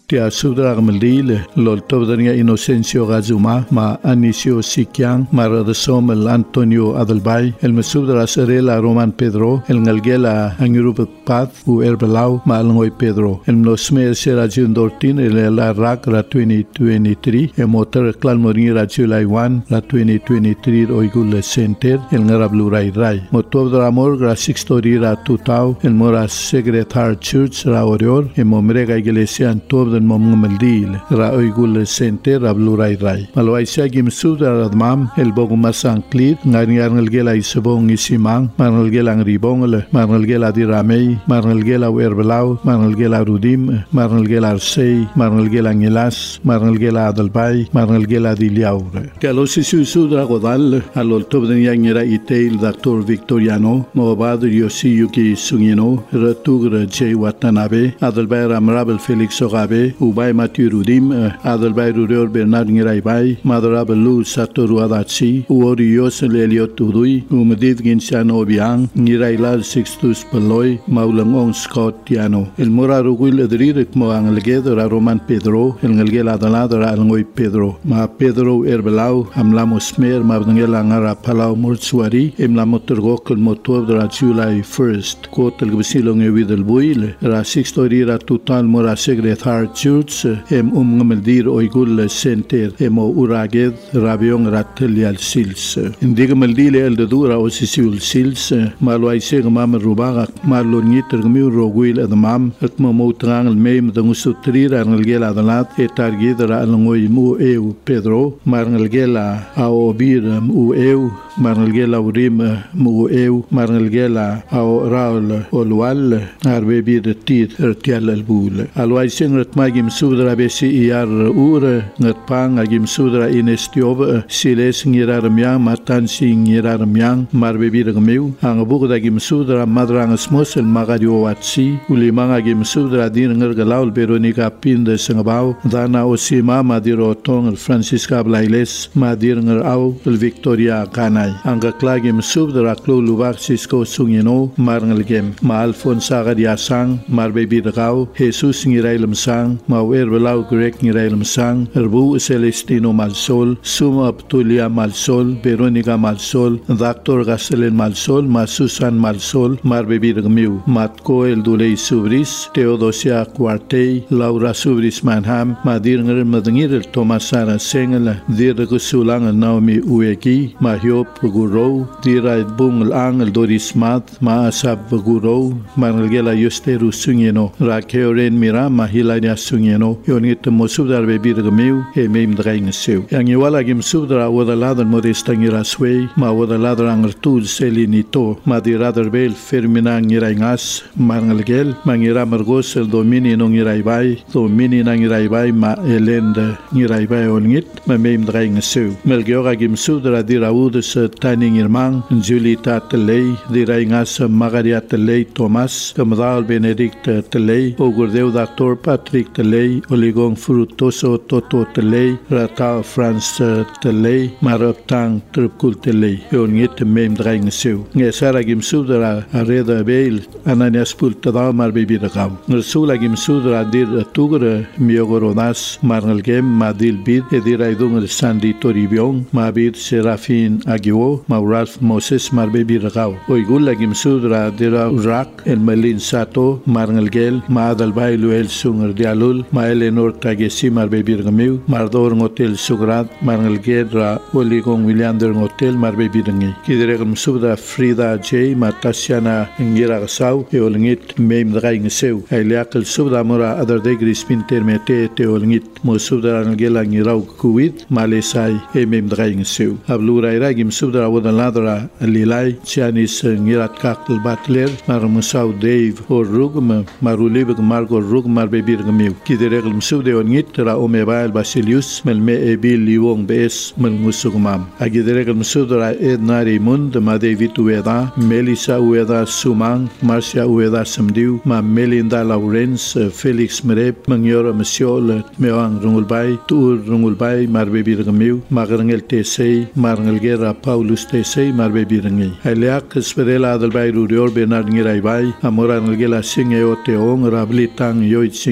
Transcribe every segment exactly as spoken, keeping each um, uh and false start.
tia sudra gamaldile lol tobdania Inocencio Gazuma ma Anicio Sikiang ma Radsom el Antonio Adelbay el mesudra serela Roman Pedro el ngalgela Angurup Pat u Erbelau ma Alngoy Pedro el nosme sera Jundortin el la rak ra twenty twenty-three e motor clan morini ra July one ra twenty twenty-three oigul center el ngarablu rai rai motobdra amor gra sixtori ra tutau el mora secretary church ra orior e momrega iglesia antobden mommeldil ra oigul center ra blu rai rai malwaisa gim sudra radmam el boguma sanklit ngar ngalgela isbong isimang marnalgela ribongel marnalgela diramei marnalgela werbelau marnalgela rudim marnalgela arsei marnalgela ngelas marnalgela adalbay marnalgela diliaure kalosisu sudra godal alol tobden yangera iteil doctor Victoriano Mobad Yosi Yuki Sungino Ratugra J Watanabe Adalbay Ramrabel Felix Ogabe Ubay Mathieu Rudim Adalbay Rurior Bernard Ngiraibay Madarabel Lu Satoru Adachi Uori Yosel Eliot Udui Umedid Ginsian Obiang Ngirailal Sixtus Peloy Maulangong Scott Tiano El Mora Rugul Edririk Mo Angelgedra Roman Pedro El Ngelgel Adaladra Alngoy Pedro Ma Pedro Erbelau Amlamos Mer Mabngela Ngara Palau Murtsuari Emlamotergok El Motor Dra July first Kotel Gbesilong Evidel Buil Ra Sixtori Ra Total Mora Secretary Church Em Umngameldir Oigul Center Emo Uraged Rabiong Ratelial Sils Indigameldile El Dura Osisiul Sils Malwai Segmam Rubaga Maloniter Gmiu Roguil Admam Ekmamoutrang El Meim Dangusutrir Arngelgela Adalat Etargidra Alngoy Mu Eu Pedro Marngelgela Aobir Mu Eu Marngelgela Urim Mu Eu Marngelgela Ao Raul Olwal Arbebi de Tit Ertial El Bul Alwai Singrat Magim Sudra Besi Iar Ur Ngatpang Agim Sudra Inestiob Siles Ngirar Myang Matan Sing Ngirar Myang Marbebi de Gmiu Angabuk Agim Sudra Madrang Smos El Magadio Watsi Ulimang Agim Sudra Dir Ngergalaul Veronica Pinde Sengabau Dana Osima Madiro Tong El Francisca Blailes Madir Ngerau El Victoria Kanai Anga Klagim Sudra Klo Lubak Cisco Sungino Marngelgem Ma Alfonso Agadia Sang Marbebi de Gau Jesus Ngirailem Sang Ma Werbelau Grek Ngirailem Sang Erbu Celestino Malsol Suma Aptulia Malsol Veronica Malsol Doctor Gaselen Malsol Ma Susan Malsol Marbebi de Gmiu Matko El Dulei Subris Teodosia Cuartei Laura Subris Manham Madir Nger Madngir El Tomasara Sengel Dir Gusulang El Naomi Ueki Ma Hiop Gurou Dira Bung El Ang El Doris Mat Ma Asab Gurou Marngelgela Yosteru Sungeno Rakeo Mira Mahilania Sungeno Yonit Mosudar Bebi de Gmiu E Meim Drain Seu Yang Iwala Gim Sudra Wadaladan Modestangira Sway Ma Wadaladra Angertud Selinito Madiradar Bel Fermina Ngiraingas Marngelgel Mangira Margos El Domini No Ngiraibai Domini Nangiraibai Ma Elende Ngiraibai Olngit Ma Meim Drain Seu Melgeora Gim Sudra Diraudes Taning Irmang Julita Telei Diraingas Magaria Telei Thomas Camadal Benedict Telei Ogurdeu Doctor Patrick Telei Oligong Frutoso Toto Telei Rata France Telei Maraptang Trupkul Telei Yongit Mem Drain Seu Ngesara Gim Sudra Areda Beil Ananias Pultada Marbebi Ragam Nersula Gim Sudra Dir Tugra Miogoronas Marnelgem Madil Bid Ediraidung Sandi Toribiong Mabir Serafin Agio Mauralf Moses Marbebi Ragau Oigula Gim Sudra Dira Urak El Melin Sato Marnelgel Maadalbay Luel Sunger Dialul Ma Eleanor Tagesi Marbebi Ragamiu Mardor Hotel Sugrat Marnelgel Ra Oligong Williander Hotel Marbebi Rangi Kideregam Sudra Frida J Matasiana Ngira Gasau Eolngit Meim Draing Seu Eliakal Sudra Mora Adar de Grispin Termete Teolngit Mosudra Angela Ngirau Kuwit Malesai Emem Draing Seu Ablura Iragim Sudra Wodaladra Lilai Chianis Ngirat Kakl Batler Marmusau Dave or Rugma Marulibig Margo Rug Marbebi Ragamiu Kideregam Sudra Ongit Ra Omebail Basilius Melme Ebil Liwong Bes Melmusugmam Agideregam Sudra Ednari Mund Ma David Ueda Melissa Ueda Sumang Marcia Ueda Samdiu Ma Melinda Lawrence Felix Merep Mangyora Mesiol Meoang Rungulbay Tur Rungulbay Marbebi Ragamiu Magrangel Tesei Marngelgera Paulus Tesei Marbebi Rangi Eliak Sperela Adalbay Rurior Bernard Ngiraibay Amora Ngelgela Singeo Teong Rablitang Yoit Singeo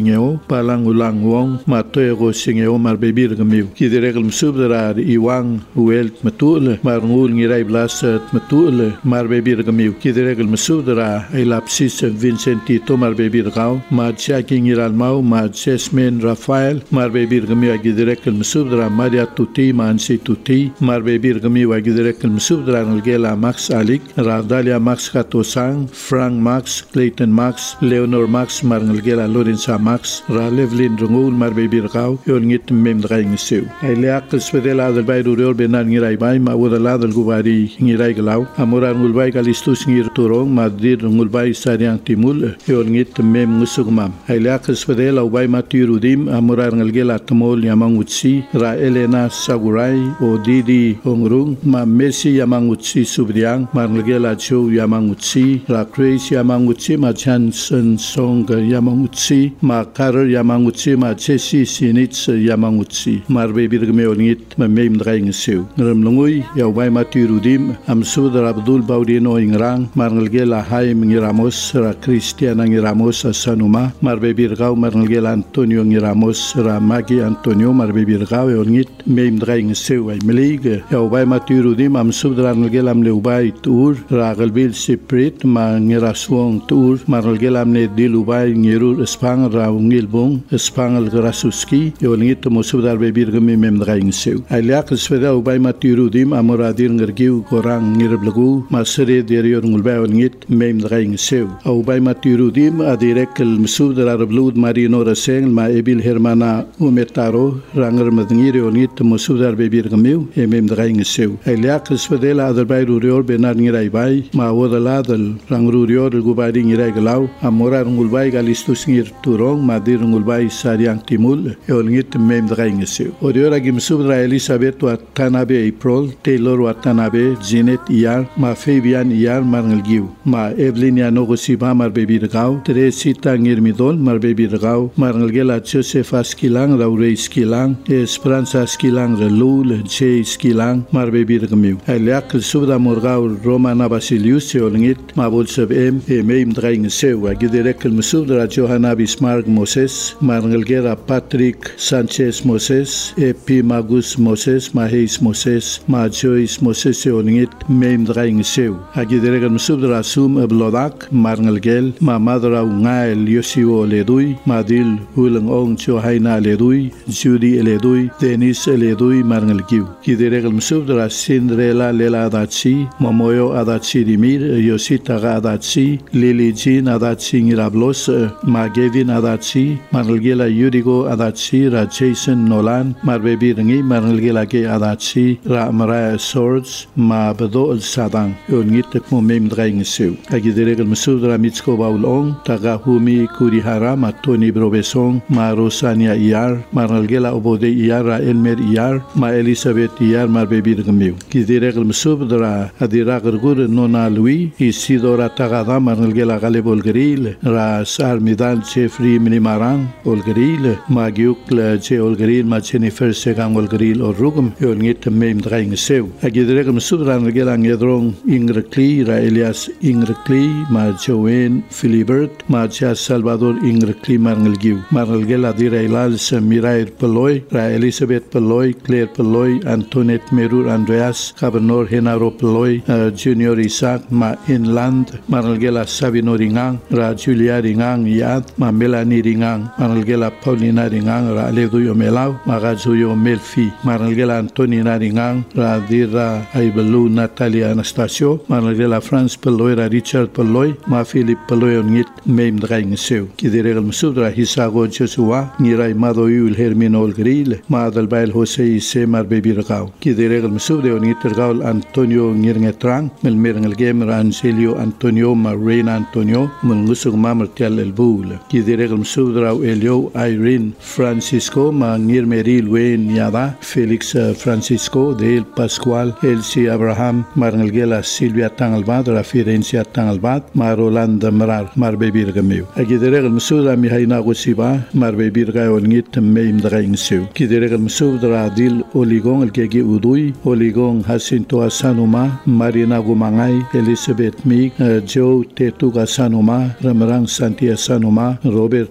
palang ulang wong matoy ko singeo mar baby gamiu kidiregel msubdara iwang uelt matul mar ngul ngirai blasat matul mar baby gamiu kidiregel msubdara ilapsis Vincenti to mar baby gau mar chaking iral mau mar Jasmine Rafael mar baby gamiu kidiregel msubdara Maria Tuti mansi Tuti mar baby gamiu kidiregel msubdara ngela Max Alik Radalia Max Katosang Frank Max Clayton Max Leonor Max mar ngela Lorenza Max ra Levlin rungul mar baby gau yon ngit mem draing seu ai leak spedela del bay ruriol benar ngirai bay ma wala del gubari ngirai glau amora ngul bay kalistus ngir turong madrid ngul bay sariang timul yon ngit mem ngusugmam ai leak spedela bay matirudim amora ngelgela tmol yamang utsi ra Elena Sagurai o Didi Ongrung ma Messi yamang utsi subriang mar ngela chu yamang utsi ra Grace yamang utsi ma Johnson Song yamang utsi ma Karel yamang utsi ma Jesse Sinitz yamang utsi mar baby gme onit ma mem draing seu ngam lungui yaw bay matirudim am sudra Abdul Baudino ingrang mar ngela hay ngiramos ra Cristian ngiramos sanuma mar baby gau mar ngela Antonio ngiramos ra Magi Antonio mar baby gau onit mem draing seu ay melig yaw bay matirudim am sudra ngela am leubay tur ra galbil siprit ma ngiraswong tur mar ngela ne dilubay ngirur spang ra ngilbong spangal grasuski yolngit musudar baby gme mem draing seu ay liak sveda ubay matirudim amoradir ngergiu korang ngirblagu masre derior ngulbay ngit mem draing seu ubay matirudim adirek el musudar arblud marino raseng ma ebil hermana umetaro ranger madngir yolngit musudar baby gme mem draing seu ay liak svedela aderbay rurior benar ngirai bay ma wodaladal rangrurior gubari ngirai glau amorar ngulbay galistus ngir turong madir ngulbay sariang timul yolngit mem draing seu odiora gimsubra Elizabeth Watanabe April Taylor Watanabe Janet Iyar ma Fabian Iyar marngelgiu ma Evelyn Yanogosiba mar baby gau Teresita ngirmidol mar baby gau marngelgela Joseph Askilang Laure Skilang Esperanza Skilang Relul J Skilang mar baby gmiu aliak subda morgau Romana Basilius yolngit ma bolseb em mem draing seu agiderek musubra Johanna Bismarck Moses marngelgera Patrick Sanchez Moses Epi Magus Moses Mahis Moses Ma Joyce Moses yolngit mem draing seu agiderek musubra sum blodak marngelgel ma madra ungael Yosio ledui madil ulang ong Johaina ledui Judy ledui Denis ledui marngelgiu giderek musubra Cinderella Lela Adachi Momoyo Adachi Dimir Yosita Adachi Lily Jean Adachi ngirablos ma Gavin Adachi marngelgela Yudigo Adachi ra Jason Nolan mar baby ringi marngelgela ke Adachi ra Mariah Swords ma Bado El Sadang yolngit mo mem draing seu agiderek musudra Mitsko Baulong taga Humi Kurihara ma Tony Brobesong ma Rosania Iyar marngelgela Obode Iyar ra Elmer Iyar ma Elizabeth Iyar mar baby ringi giderek musudra adira gurgur Nona Louis Isidora Tagada marngelgela Galebol Gril ra Sarmidan Jeffrey Minimarang Olgril ma Giukla Je Olgril ma Jennifer Segang Olgril Orugum yolngit mem draing seu agiderek musudra ngela ngedrong Ingrekli ra Elias Ingrekli ma Joanne Philibert ma Jas Salvador Ingrekli marngelgiu marngelgela dira Ilal Samirair Peloy ra Elizabeth Peloy Claire Peloy Antoinette Merur Andreas Gobernador Henaro Peloy uh, Junior Isaac ma Inland marngelgela Sabino Ringang ra Julia Ringang Yad ma Melanie Ringang marngelgela Paulina Ringang ra Leduyo Melau ma Gazuyo Melfi marngelgela Antonina Ringang ra Dira Aibelu Natalia Anastasio marngelgela France Peloy ra Richard Peloy ma Philip Peloy ngit mem draing seu kiderek musudra Hisago Joshua ngirai Madoyul Hermino Olgril ma Adalbail Jose Ise mar baby ragau kiderek musudra ngit ragau Antonio ngirngetrang melmer ngelgem ra Angelio Antonio ma Reina Antonio mungusug ma Martial Elbul kiderek musudra Elio Irene Francisco ma ngirmeril Wayne Yada Felix Francisco Del Pascual Elsie Abraham marngelgela Silvia Tangalbad ra Firencia Tangalbad ma Rolanda Marar mar baby ragamiu agiderek musudra Mihaina Gosiba mar baby ragau ngit mem draing seu kiderek musudra Dil Oligong elgegi Udui Oligong Jacinto Asanuma Marina Gumangai Elizabeth Mig uh, Joe Tetuga Sanuma Ramarang Santi Asanuma Roberto Asanuma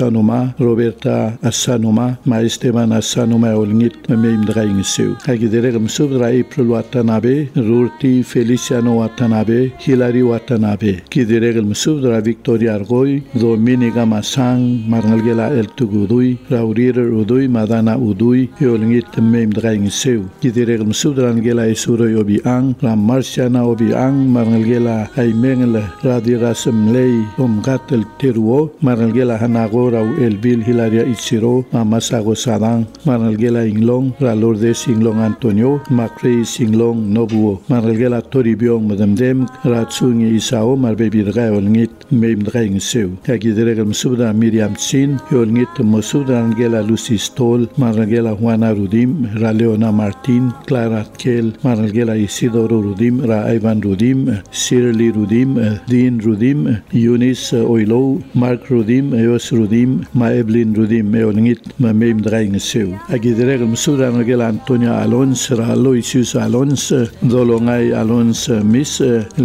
Asanuma, Roberta Asanuma, ma Esteban Asanuma olngit meim draing seu. Agidere msubdra April Watanabe, Rurti Feliciano Watanabe, Hilary Watanabe. Kidere msubdra Victoria Argoy, Dominica Masang, Marnalgela El Tugudui, Raurira Udui, Madana Udui, olngit meim draing seu. Kidere msubdra Angela Isuro Obiang, Ram Marciana Obiang, Marnalgela Aimengel Radira Semlei, Omgatel Teruo, Marnalgela Hanagora Elvil Hilaria Ichiro, Mamasago Sadang, Marnalgela Inglong, Ralorde Singlong Antonio, Macrei Singlong Nobuo, Marnalgela Toribiong Madamdem, Ratsungi Isao, Marbebirga Olngit, Meim Draing Seu. Kagideregel Msubda Miriam Tsin, Olngit Mosubda Angela Lucy Stoll, Marnalgela Juana Rudim, Raleona Martin, Clara Kel, Marnalgela Isidoro Rudim, Ra Ivan Rudim, Shirley Rudim, Dean Rudim, Eunice Oilo, Mark Rudim, Eos Rudim, Ma Evelyn Rudim, Meolngit, Ma Meim Draing Seu. Agideregel Msubda Angela Antonia Alons, Ra Aloysius Alons, Dolongai Alons, Miss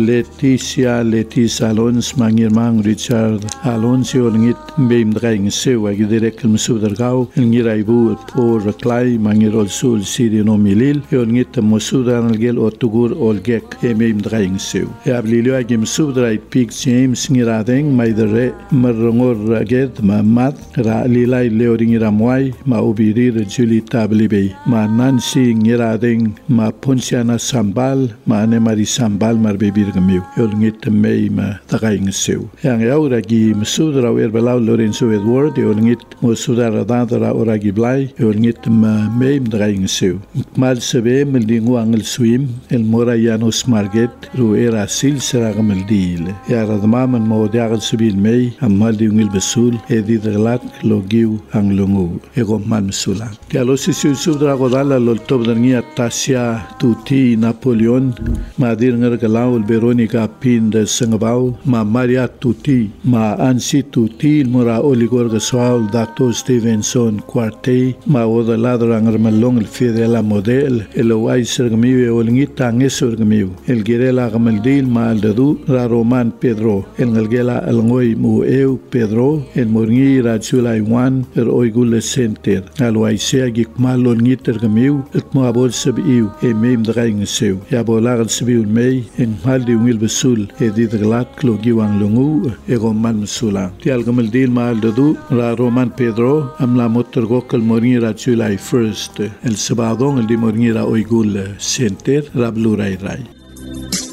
Leticia Letis Alons, Mangirmang Richard Alons, Olngit, Meim Draing Seu. Agideregel Msubda Gau, Ngiraibu, Por Clay, Mangirol Sul, Sirino Milil, Olngit, Msubda Angel Otugur Olgek, Meim Draing Seu. Ablilio Agim Subdra Pig James Ngiradeng, Maidere, Marongor Raged, Ma Mat, Ra Lilai Leoring Ramwai, Ma Ubirir Julie Tablibe, Ma Nancy Ngiradeng, Ma Ponciana Sambal, Ma Anemari Sambal, Marbebir Gamiu, Olngit Mei Ma Tagaing Seu. Yang Yauragi Msudra Werbelau Lorenzo Edward, Olngit Mosudra Radadra Oragi Blai, Olngit Ma Meim Draing Seu. Mal Sebe, Meldingu Angel Swim, El Morayanos Marget, Ruera Sil Seragam Dil. Ya Radmaman Modiagal Sibil May, Amaldi Ungil Besul, Edi Drlat, Logiu, Anglungu, Egoman Sulan. Yalosi Subdra Godala, Loltob Dania Tasia, Tuti, Napoleon, Madir Nergalau, Veronica Pin de Sangabau, Ma Maria Tuti, Ma Ansi Tuti, Mora Oligor Gaswal, Doctor Stevenson, Quartei, Ma Oda Ladra Angermalong, El Fidela Model, El Owai Sergamiu, Olingita Angesorgamiu, El Girela Gamaldil, Ma Aldadu, Ra Roman Pedro, El Ngalgela Alngoy Mueu Pedro, El Morngi Rajula Iwan, El Oigule Center, Alwaisea Gikmal Olngiter Gamiu, El Moabol Sabiu, E Meim Draing Seu, Yabolag Sabiu Mei, En Maldi Ungil Besul, Edith Glat, Clogiwang Lungu, Egoman Sula. Tial Gamaldil Ma Aldadu, Ra Roman Pedro, Amla Motorgok El Morngi Rajula First, El Sabadong El Di Morngi Ra Oigule Center, Rablu Rai Rai.